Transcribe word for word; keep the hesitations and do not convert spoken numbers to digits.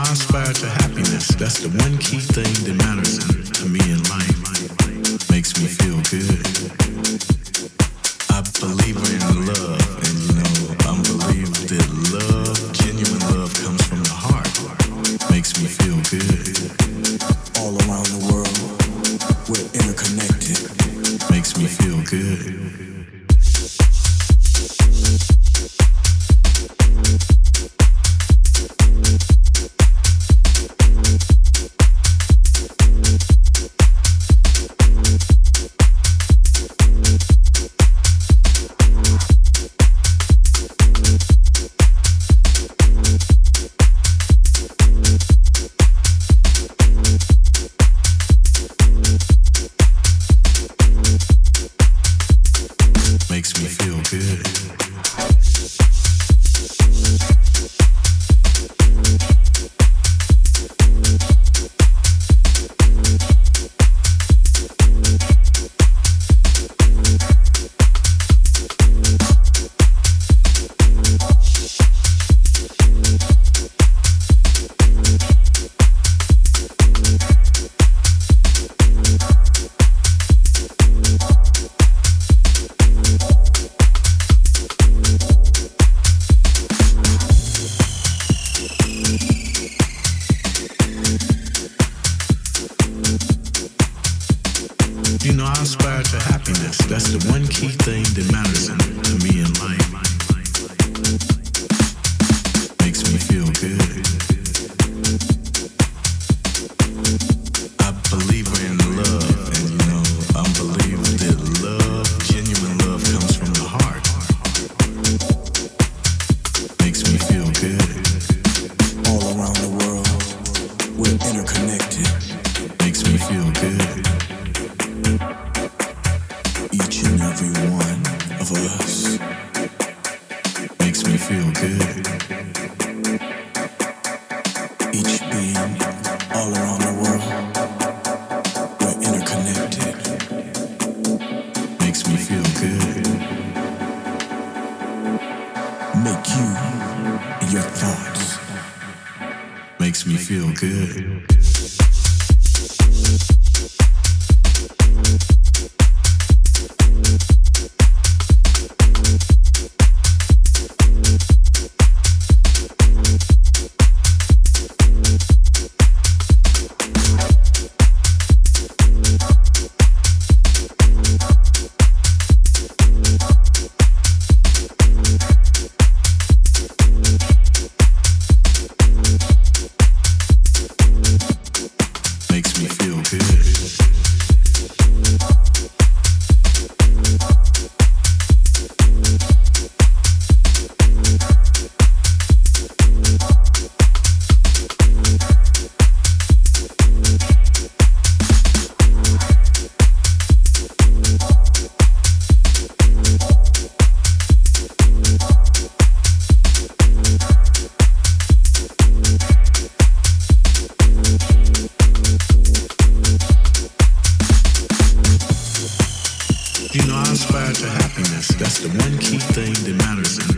I aspire to happiness. That's the one key thing that matters in, to me in life. Makes me feel good. I believe in love, and you know, I believe that love, genuine love, comes from the heart. Makes me feel good. All around the world, we're interconnected. Makes me feel good. You know, I aspire to happiness. That's the one key thing that matters in, to me in life. Makes me feel good. I believe in love, and you know, I believe that love, genuine love, comes from the heart. Makes me feel good. All around the world, we're interconnected. Makes me feel good. Each and every one of us makes me feel good. Each being all around the world, we're interconnected. Makes me feel good. Make you and your thoughts. Makes me feel good. You know, I aspire to happiness. That's the one key thing that matters in